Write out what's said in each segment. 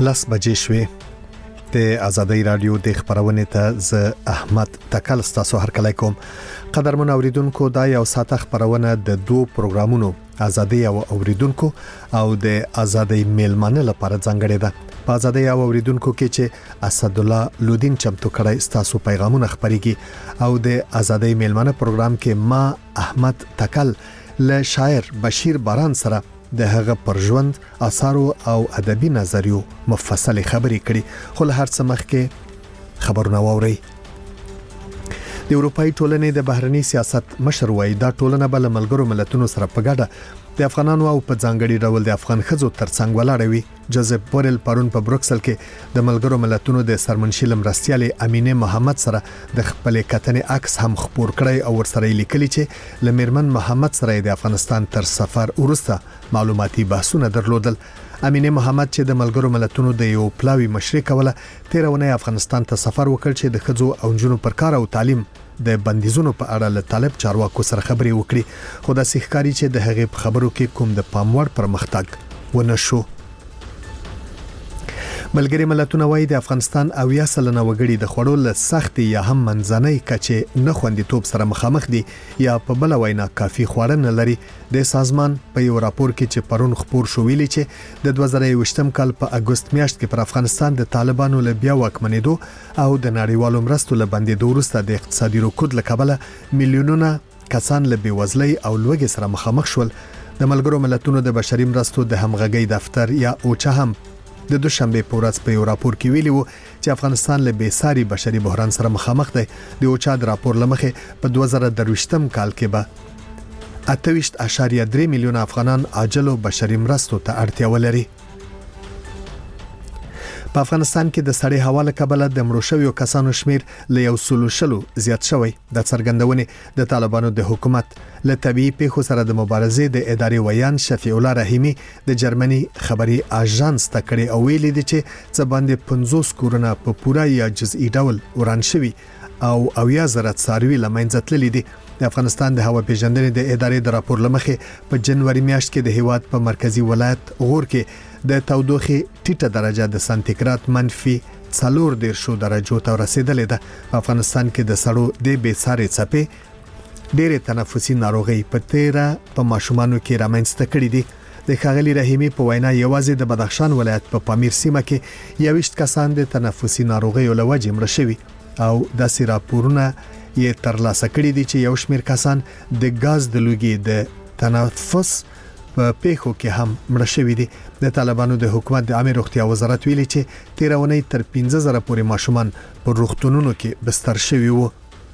لس بجې شوې د آزادۍ رادیو د خبرونه ته ز احمد تکل تاسو هر کله کوم قدرمن اوریدونکو دا یو ساعت خبرونه د دوه پروګرامونو آزادۍ او اوریدونکو او د آزادۍ میلمانه لپاره ځانګړې ده په آزادۍ او اوریدونکو کې چې اسد الله لودین چمتو کړی تاسو پیغامونه خبريږي او د آزادۍ میلمانه پروګرام کې ما احمد تکل له شاعر بشیر باران سره د هغه پر ژوند آثار او ادبي نظریو مفصل خبرې کړي خو له هر څه مخکې خبرونه واوري د اروپאי ټولنې د بهرني سیاست مشر وای دا ټولنه بل ملګرو ملتونو سره په ګډه د افغانانو او په ځانګړي ډول د افغان خزو ترڅنګ ولاړوي جوزف بورل پرون په بروکسل کې د ملګرو ملتونو د سرمنشي لمرستيالي امینه محمد سره د خپل کتنې عکس هم خبر کړی او ورسره لیکلي چې لمرمن محمد سره د افغانستان تر سفر وروسته معلوماتي بحثونه درلودل امینه محمد چې د ملګرو ملتونو د یو پلاوی مشري کوله 13 ونې افغانستان ته سفر وکړ چې د خزو او جنونو پر کار او تعلیم د بندیزونو په اړه له طالب چارواکو سره خبرې وکړي خو د سیخکاری چې د هغې په خبرو کې کوم د پاموړ پرمختګ ونشو ملګری ملتونه وایي د افغانستان او یا سلنه وګړي د خړو له سختي یا هم منځنۍ کچې نه خوندیتوب سره مخامخ دي یا په بل وینا کافي خوړن لري د سازمان په یو راپور کې چې پرون خبر شو ویلي چې د 2020م کال په اگست میاشت کې پر افغانستان د طالبانو له بیا واکمنېدو او د نړیوالو مرستو له بندېدو وروسته د اقتصادي رکود له کبله میلیونونه کسان له بیوزلۍ او لوږې سره مخامخ شول د ملګرو ملتونو د بشري مرستو د همغږۍ دفتر یا اوچا هم د دوشنبه په ورځ په یو راپور کې ویلي وو چې افغانستان له بیساري بشري بحران سره مخامخ دی د اوچا د راپور لمخې په 2023م کال کې به 28.3 میلیون افغانان عاجل او بشري مرستو ته اړتیا ولري په افغانستان کې د سړې هوا له کبله د مړو شویو کسانو شمیر له 100 زیات شوی د څرګندونې د طالبانو د حکومت له طبيعي پیښو سره د مبارزې د ادارې ویان شفیع الله رحیمی د جرمني خبري اژانس ته کړي او ویلي دي چې څه باندې 50 کورونه په پوره یا جزئي ډول وران شوی او اویا زره څاروي لمنځه تللي دي د افغانستان د هوا پیژندنې د ادارې د راپور لمخې په جنوري میاشت کې د هیواد په مرکزی ولایت غور کې د تودوخه ټیټه درجه د سانتیګراد -40 درجو ته رسیدلې ده افغانستان کې د سړو د بیسارې څپې ډېرې تنفسي ناروغي په 13 په ماشومانو کې رامنځته کړې دي د ښاغلي رحیمی په وینا یوازې د بدخشان ولایت په پامیر سیمه کې 20 کسان د تنفسي ناروغي لوجې مړ شوي او داسې راپورونه یې ترلاسه کړي دي چې یو شمېر کسان د غاز د لوګي د تنفس په پیښو کې هم مړ شوي دي د طالبانو د حکومت د عامه روغتیا وزارت ویلي چې 13 ونې تر 15000 پورې ماشومان په روغتونونو کې بستر شوي وو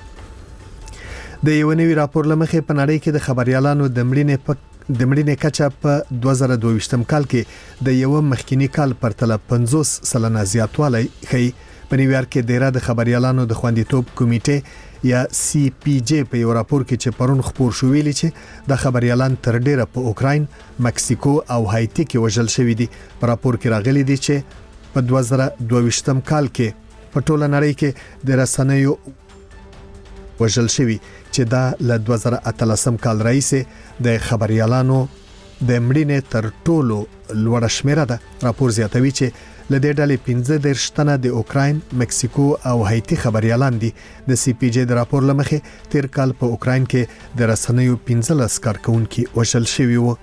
د یو نوي راپور لمخې په نړۍ کې د خبريالانو د مړینې کچه په 2022م کال کې د یو مخکینی کال پرتله 50% زیاتوالی ښیي په نیویارک کې د خبريالانو د خوندیتوب کمیټې یا سی پی جی په یو راپور کې چې پرون خبر شو ویلي چې د خبريالان تر ډیره په اوکراین، مکسیکو او هایتی کې وژل شوی دي په راپور کې راغلي دي چې په 2022م کال کې په ټوله نړۍ کې د رسنیو وژل شوی چې دا له 2013م کال راځي د خبريالانو د مړینې تر ټولو لوړه شمیره ده راپور زیاتوي چې لدې ډلې 15 تنه د اوکراین، مکسیکو او هایتی خبريالان دي د سی پی جی د راپور لمخې تیر کال په اوکراین کې د رسنیو 15 کارکونکو وژل شوی وو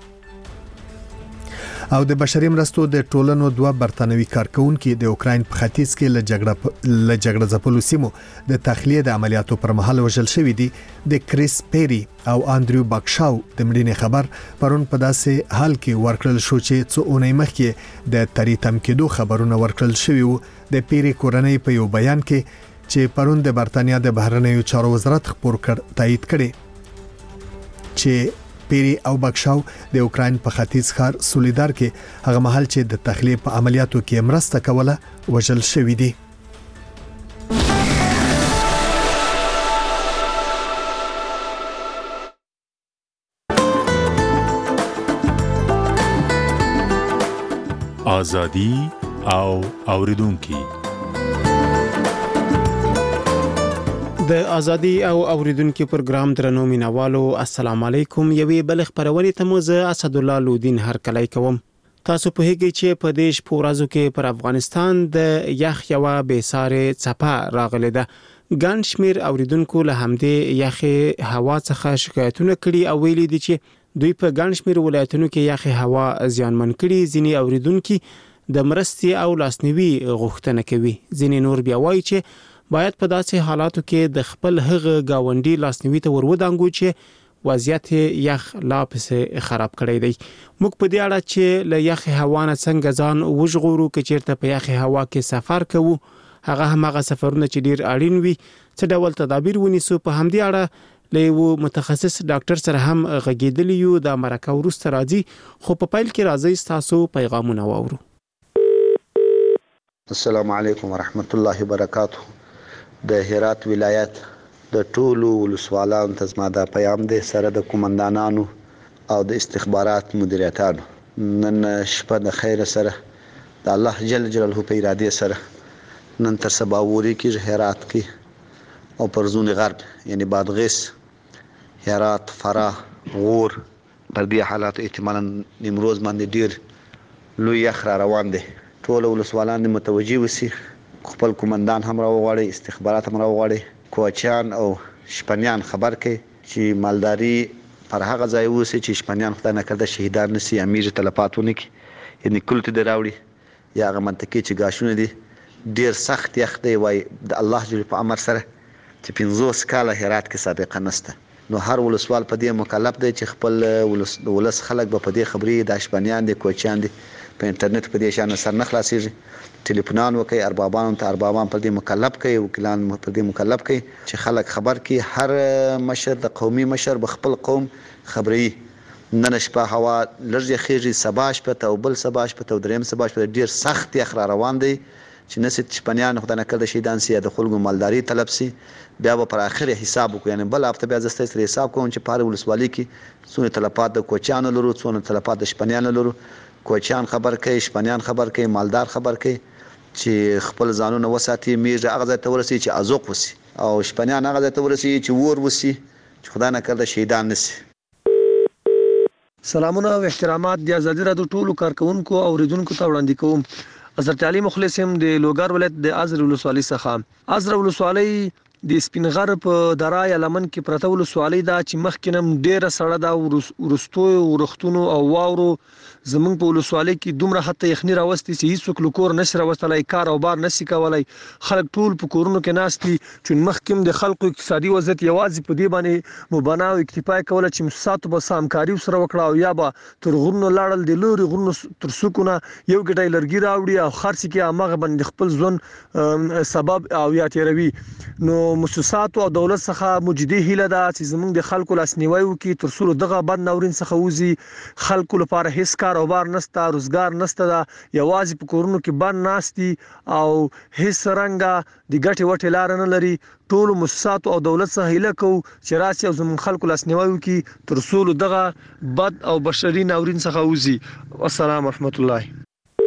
او د بشري مرستو د ټولنو دوه برتانوي کارکونکو د اوکراین په ختیځ کې له جګړه ځپلو سیمو د تخلیه د عملیاتو پر مهال وژل شوی دي د کریس پیری او اندریو باکشاو د مړینې خبر پرون په داسې حال کې ورکړل شو چې څو اونۍ مخکې د تریتم کېدو خبرونه ورکړل شوی وو د پیری کورنۍ په یو بیان کې چې پرون د برتانیا د بهرنیو چارو وزارت خبر کړ تایید کړي چې پیری او بکشاو د اوکراین په ختیځ ښار سولیدار کې هغه محل چې د تخلیه په عملیاتو کې مرسته کوله وژل شوی دی ازادي او اوریدونکو د ازادي او اوریدونکو پروګرام درنو مینوالو السلام علیکم یوې بل خبرونه ته مو زه اسد الله لودین هر کله کوم تاسو په هیګي چې په دیش پورازو کې پر افغانستان د یخ یو به ساره چپا راغله ده ګڼ شمیر اوریدونکو له همدې یخ هوا څخه شکایتونه کړي او ویلي دي چې دوی په ګڼ شمیر ولایتونو کې یخ هوا زیانمن کړي. ځینې اوریدونکو د مرستې او لاسنیوي غوښتنه کوي. ځینې نور بیا وایي چې باید په داسې حالاتو کې د خپل هغه گاونډي لاسنیوي ته ورودانګو چې وضعیت یخ لا پسې خراب کړی دی. موږ په دې اړه چې له یخ هوا نه څنګه ځان وژغورو چې چیرته په یخ هوا کې سفر کوو هغه همغه سفرونه چې ډیر اړین وي څه ډول تدابیر ونیسو. په همدې اړه له یو متخصص ډاکټر سره هم غږیدلی یو د مرکه ورسته راځي خو په پیل کې راځي تاسو پیغامونه واورو. السلام علیکم ورحمت الله وبرکاته. د هرات ولایت د ټولو ولسوالانو ته زما دا پیغام دی سره د قومندانانو او د استخبارات مدیریتانو. نن شپه د خیر سره د الله جل جلاله په اراده سره نن تر سبا ووري کې هرات کې او پر زون غرب یعنی بادغیس هرات فراه غور پر دې حالات احتمالاً نیمروز باندې ډیر لوی یخ را روان دی. ټول ولسوالان متوجي وسی خپل قومندان هم راوغواړي استخبارات هم راوغواړي کوچیان او شپنیان خبر کړي چې مالداري پر هغه ځای وسی چې شپنیان خدای نه کړه شهیدان نسی امیر تلفاتونه کې یعنی کلت دی راوړي یا هغه منطقي چې گاشونه دي ډیر سخت یخ دی وای د الله جل په امر سره چې 50 کاله هرات کې سابقه نشته. نو هر ولسوال په دې مکلف دی چې خپل ولس خلک به په دې خبرې د شپنیان دي کوچیان دي په انټرنیټ په دې شان سر نه خلاصيږي. ټلیفونان وکي اربابان ته اربابان په دې مکلف کوي وکیلان په دې مکلف کوي چې خلک خبر کی هر مشر د قومي مشر بخپل قوم خبري. نن شپه هوا لږه خېږي سبا شپه ته او بل سبا شپه ته دریم سبا شپه ډیر سخت یخ را روان دی چې نسیت شپنیان خدای نه کړه شهیدان سي د خلکو مالداري طلب سي بیا به پر اخر حساب وکړي. یعنی بل هفته بیا زسته سره حساب کوم چې پاره ولسوالۍ کې څونه تلفات د کوچیانو لرو څونه تلفات د شپنیانو لرو. کوچیان خبر کوي شپنیان خبر کوي مالدار خبر کوي چې خپل ځانونه وساتي میږه هغه ځای ته ورسي چې ازوق وسی او شپنیان هغه ځای ته ورسي چې ور وسی چې خدای نه کړه شهیدان نسی. سلامونه او احترامات د ازادي رادیو ټولو کارکونکو او اوریدونکو ته وړاندې کوم. حضرت علي مخلص هم د لوګر ولایت د ازر ولسوالۍ څخه. ازر ولسوالۍ د سپینغر په درای لمن کې پرته ولسوالۍ دا چې مخکینم ډیره سړه دا ورستو ورختونو او واورو زمونږ په ولسوالۍ کې دومره حتی یخني راوستي چې هیڅوک لکور نشي راوستلای کار او بار نشي کولای. خلک ټول په کورونو کې ناستي چې مخکیم د خلکو اقتصادي وضعیت یوازې په دې باندې مبنا او اکتفا کوله چې مساتو به سامکاري سره وکړه او یا به تر غرونو لاړل د لوري غرونو تر سکونه یو ګډای لرګي راوړي او خرڅ کې امغه باندې خپل ځون سبب او یا تیروي. نو مؤسسات او دولت څخه مجدي هیله ده چې زمونږ د خلکو لاسنیوي وکړي تر څو دغه بد ناورین څخه وځي. خلکو لپاره هیڅ کاروبار نشته روزګار نشته دا یوازې په کورونو کې باندې ناشتي او هیڅ رنګه د ګټې وټې لار نه لري. ټول مؤسسات او دولت څخه هیله کوو چې راسي او زمونږ خلکو لاسنیوي وکړي تر څو دغه بد او بشري ناورین څخه وځي. والسلام ورحمت الله.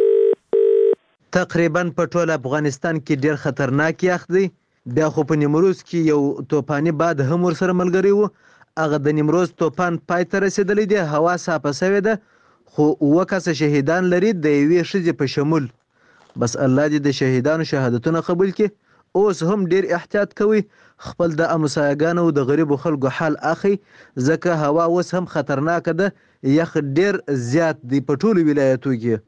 تقریبا په ټول افغانستان کې ډیر خطرناک یخ دی. بیا خو په نیمروز کې یو توپاني باد هم ورسره ملګری و. هغه د نیمروز توپان پای ته رسیدلی دی. هوا صافه شوې ده خو 9 کسه شهیدان لري د یوې ښځې په شمول. بس الله دې د شهیدانو شهادتونه قبول کړي. اوس هم ډیر احتیاط کوي خپل د امسایګانو او د غریبو خلکو حال اخی ځکه هوا اوس هم خطرناک ده. یخ ډیر زیات دی په ټولو ولایتو کې.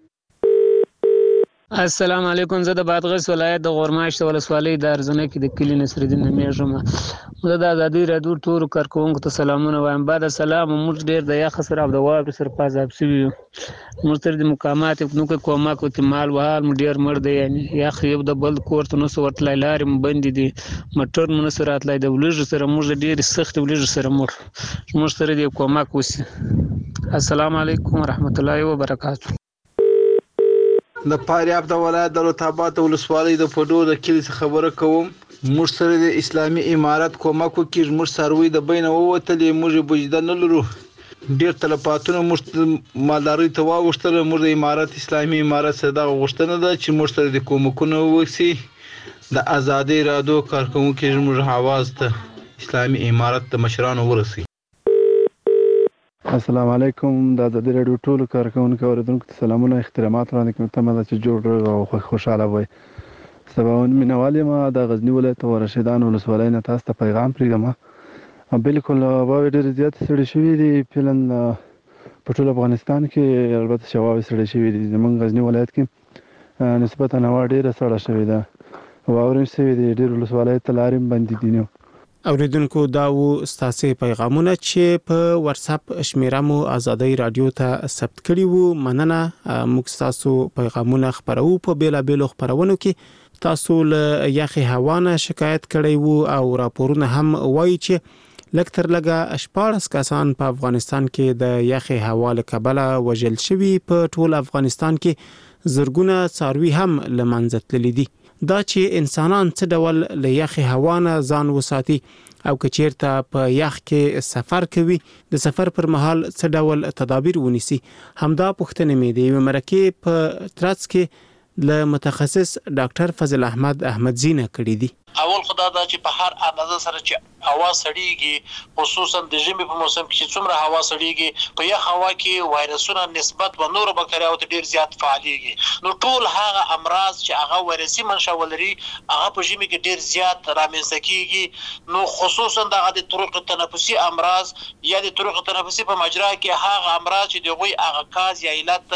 السلام علیکم. زه د بادغیس ولایت د غورماشت ولسوالۍ د ارزنه کې د کلی نصرالدین نمیږم. زه د ازادي رادیو ټولو کارکونکو ته سلامونه وایم. بعد سلام. موږ ډیر د یخ سره او د واورې سره پازاب شوي یو. موږ تر د مقامات نو کې کومک وکړي مال وهال مو ډیر مړ دی. یعنی یخ یو د بل کور ته نسو ورتلای لارې مو بندې دي موټر مو نسو راتلای د ولږ سره موږ ډیر سخت ولږ سره موږ سره د کومک وسی. السلام علیکم ورحمت الله وبرکاته. د فاریاب د ولایت د رتابات ولسوالۍ د پډو د کلی خبره کوم. موږ سره د اسلامي امارت کومک وکړي. موږ سروي د بینه ووتلې موږ بوجدا نه لرو. ډیر تلفاتونه موږ مالداري ته واغوښتل. موږ د امارت اسلامي امارت سره د غوښتنه ده چې موږ سره د کومکونو وسی د ازادي رادیو کارکونکو موږ حواس ته اسلامي امارت د مشرانو ورسي. السلام علیکم. د ازادي راډیو ټولو کارکونکو اوریدونکو ته سلامونه احترامات وړاندې کوم. تمه ده چې جوړ او خوشاله وي. سباون مینوال یم د غزنی ولایت ورشیدان ولسوالۍ نه تاسو ته پیغام پرېږدم. بالکل واورې ډېرې زیاتې سړې شوې دي فعلاً په ټول افغانستان کې، البته چې واورې سړې شوې دي. زموږ غزنی ولایت کې نسبتاً هوا ډېره سړه شوې ده، واورې شوې دي، ډېر ولسوالۍ ته لارې بندې دي. اوریدونکو دا و ستاسو پیغامونه چې په واتس اپ شمیره مو ازادي رادیو ته ثبت کړی وو. مننه. موږ تاسو پیغامونه خبرو په بیلا بیلو خبرونو کې تاسو له یخي هوا نه شکایت کړی وو او راپورونه هم وایي چې لکتر لګه 14 کسان په افغانستان کې د یخي هوا له کبله وژل شوي. په ټول افغانستان کې زرګونه څاروي هم لمنځه تللي دي. دا چې انسانان څه ډول له یخي هوا نه ځان وساتي او که چیرته په یخ کې سفر کوي د سفر پر مهال څه ډول تدابیر ونیسي، همدا پوښتنې مې د مرکه په ترڅ کې له متخصص ډاکټر فضل احمد احمدزی نه کړې دي. اول خدای دا چې په هر اندازه سره چې هوا سړیږي، خصوصا د ژمي په موسم کې چې څومره هوا سړیږي، په یخ هوا کې وایرسونه نسبت و نور بکتریاو ته ډیر زیات فعالیږي. نو ټول هغه امراض چې هغه وایرسي منشأ ولري هغه په ژمي کې ډیر زیات رامنځته کیږي. نو خصوصا د طرق تنفسي امراض یا د طرق تنفسي په مجرا کې هغه امراض چې دغوی هغه کاز یا علت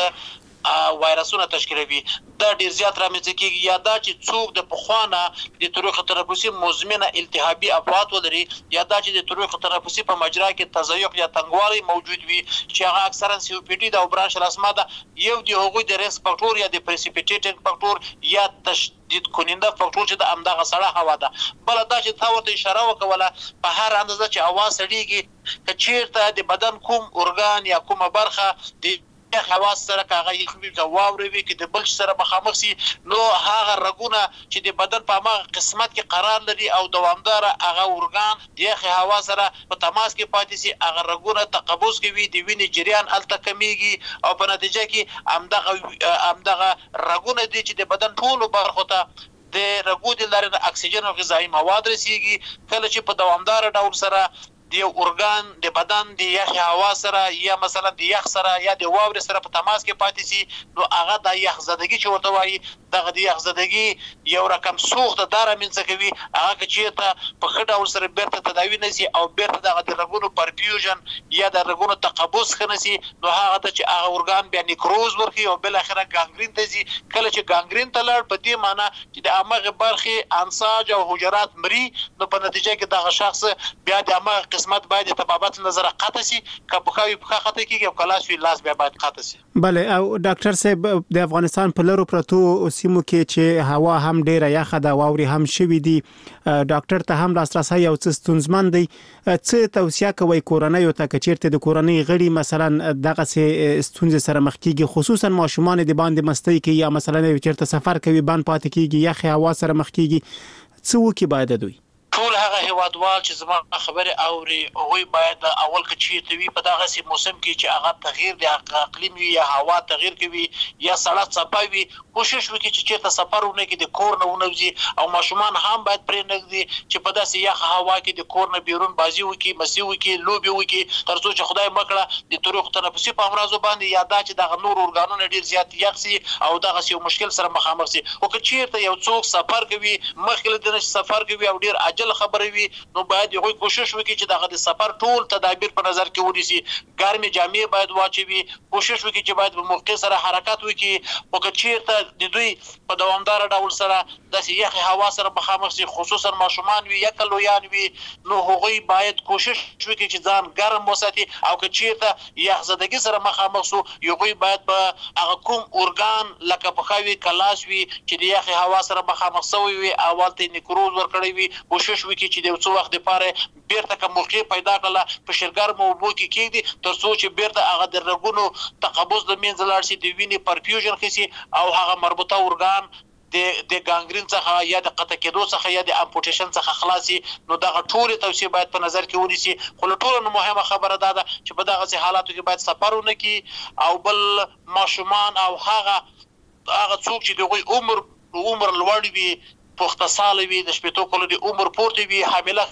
وایرسونه تشکیلوي دا ډیر زیات رامنځته کیږي. یا دا چې څوک د پخوانه د طرق تنفسي مزمنه التهابي افات ولري، یا دا چې د طرق تنفسي په مجرا کې تضیق یا تنګوالی موجود وي چې هغه اکثرا سی او پی ډي د برانش الاسما ده، یو دی هغوی د ریسک فاکټور یا د پریسیپیټیټینګ فاکټور یا تشدید کننده فاکټور چې د امدغه سړه هوا ده. بل دا چې تا ورته اشاره وکوله په هر اندازه چې هوا سړیږي که چیرته د بدن کوم ارګان یا کومه برخه د خواص سره کاغه یخوي کا واوري کې د بلش سره مخامخ سي، نو هغه رګونه چې د بدن په هغه قسمت کې قرار لري او دوامدار هغه ارګان د هوا سره په تماس کې پاتې سي، هغه رګونه تقبض کوي، د وینې جریان الته کمیږي او په نتیجه کې امدغه رګونه دي چې د بدن ټولو برخو ته د رګو د لارې اکسیجن او غذایی مواد رسیږي. کله چې په دوامدار ډول سره د ارګان د بدن د یخ هوا سره یا مثلا د یخ سره یا د واورې سره په تماس کې پاتې سي، نو هغه د یخ زدګي چې ورته وایي دغه د یخ زدګي یو رقم سوخت دار منځ کوي. هغه چې ته په خډه ډول سره بیرته تداوی نشي او بیرته دغه د رګونو پرفیوژن یا د رګونو تقبض خنسي، نو هغه ته چې هغه ارګان بیا نیکروز ورکي او بل اخره ګانګرین ته ځي. کله چې ګانګرین ته لاړ په دې معنی چې د امغه برخه انساج او حجرات مري، نو په نتیجه کې دغه شخص بیا د امغه قسمت باید تبابت نظر قطع سي، کبخاوي په خطه کېږي او کلاس وی لاس بیا باید قطع سي. بله. او ډاکټر صاحب د افغانستان په لرو پرتو سیمو کې چې هوا هم ډیره یخه ده، واوري هم شوي دي، ډاکټر ته هم لاسرسي یو څه ستونزمن دی، څه توصیه کوي کورنۍ ته چې چیرته د کورنۍ غړي مثلا دغه ستونزې سره مخ کیږي، خصوصا ماشومان د باندې مستۍ کې یا مثلا چیرته سفر کوي باندې پاتې کیږي، یخ هوا سره مخ کیږي، څه وکي باید دوی؟ ټول هغه هیوادوال چې زما خبره اوري هغوی باید اول که چیرته وي په دغه سي موسم کې چې هغه تغییر د اقلیم وي یا هوا تغییر کوي یا سړه څپه وي، کوشش وکړي چې چیرته سفر ونه کړي، د کور نه ونوځي او ماشومان هم باید پرې نږدي چې په داسې یخ هوا کې د کور نه بیرون بازي وکړي، مسي وکړي، لوبي وکړي، تر څو چې خدای مکړه د طرق تنفسي په امراضو باندې یا دا چې دغه نور ارګانونه ډیر زیات یخ سي او دغه یو مشکل سره مخامخ سي. او که چیرته یو څوک سفر کوي مخکې د سفر کوي او ډیر عجل خبرې وي، نو باید یو کوشش وکړي چې دغه د سفر ټول تدابیر په نظر کې ونیسي. ګرمي جامې باید واچوي، کوشش وکړي چې باید په موقع سره حرکت وکړي. او که چیرته د دوی په دوامدار ډول سره د یخ هوا سره مخامخ سي، خصوصا ماشومان وي یا کلویان وي، نو هغوی باید کوشش وکړي چې ځان ګرم وساتي. او که چیرته یخ زدګي سره مخامخ سو، هغوی باید په هغه کوم ارګان لکه پخاوي کلاس وي چې د یخ هوا سره مخامخ شوی وي اول ته نیکروز ورکړي وي، کوشش وکړي چې د څو وخت لپاره بیرته کوم موقع پیدا کړه په شرګرم او بو کې کېږي تر څو چې بیرته هغه د رګونو تقبض د منځ لاړ شي، د وینې پرفیوژن خسي او هغه مربوطه ارګان د ګانګرین څخه یا د قطع کېدو څخه یا د امپوټیشن څخه خلاصي. نو دغه ټول توصیه باید په نظر کې ونیسي. خو له ټولو مهمه خبره ده چې په دغه حالاتو کې باید سفر ونه کړي او بل ماشومان او هغه څوک چې د عمر لوړ وي، پخته سال وي، د شپېتو کلو د عمر پورته وي، حامله